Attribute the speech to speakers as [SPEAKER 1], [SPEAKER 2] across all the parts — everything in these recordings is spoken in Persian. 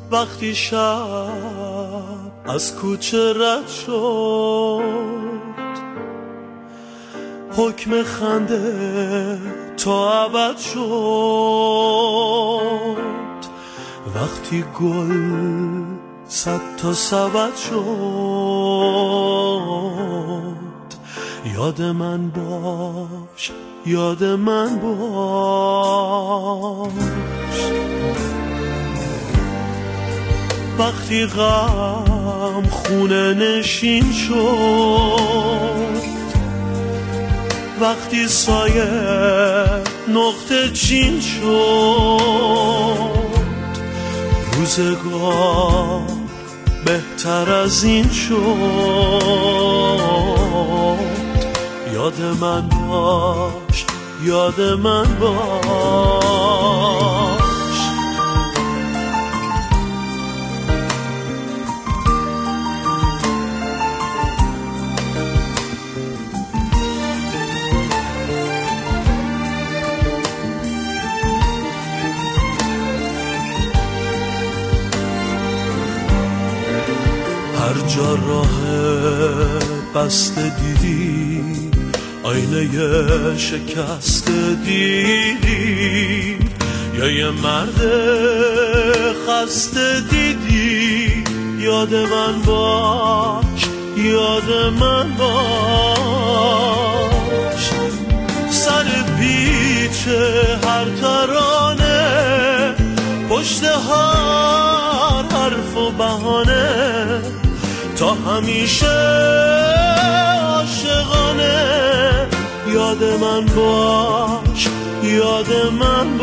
[SPEAKER 1] وقتی شب از کوچه رد شد، حکم خنده تا ابد شد. وقتی گل 100 تا سبد شد، یاد من باش، یاد من باش. وقتی غم خونه نشین شد، وقتی سایه نقطه چین شد، روزگار بهتر از این شد. یاد من باش، یاد من باش. هر جا راه بسته دیدی، آینه شکسته دیدی، یا یه مرد خسته دیدی، یاد من باش، یاد من باش. سر پیچ هر ترانه، پشت هر حرف و بهانه، تا همیشه عاشقانه. یاد من باش، یاد من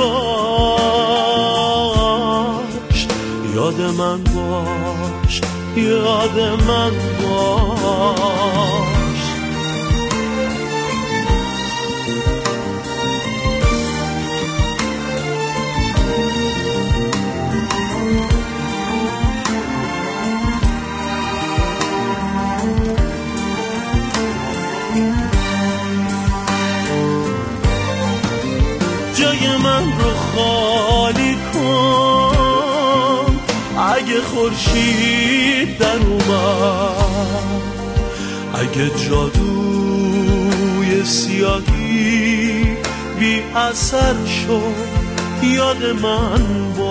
[SPEAKER 1] باش. یاد من باش، یاد من باش. جای من رو خالی کن، اگه خورشید در اومد، اگه جادوی سیاهی بی اثر شد، یاد من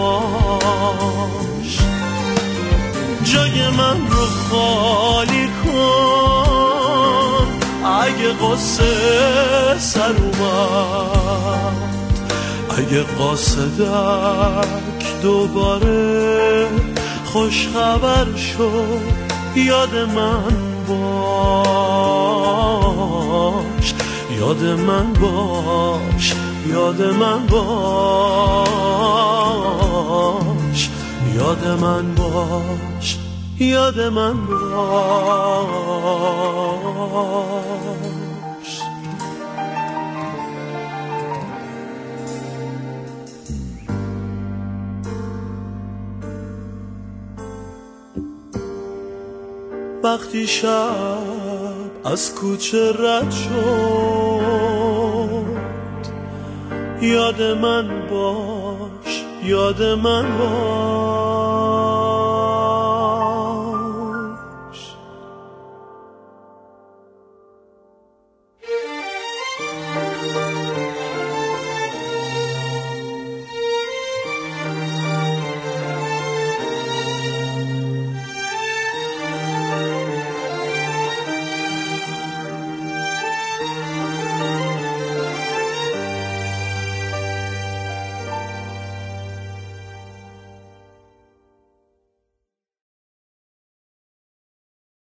[SPEAKER 1] باش. جای من رو خالی کن، اگه قصه سر اومد، اگه قاصدک دوباره خوش خبر شد، یاد من باش، یاد من باش، یاد من باش. یاد من باش، یاد من باش. وقتی شب از کوچه رد شد، یاد من باش، یاد من باش.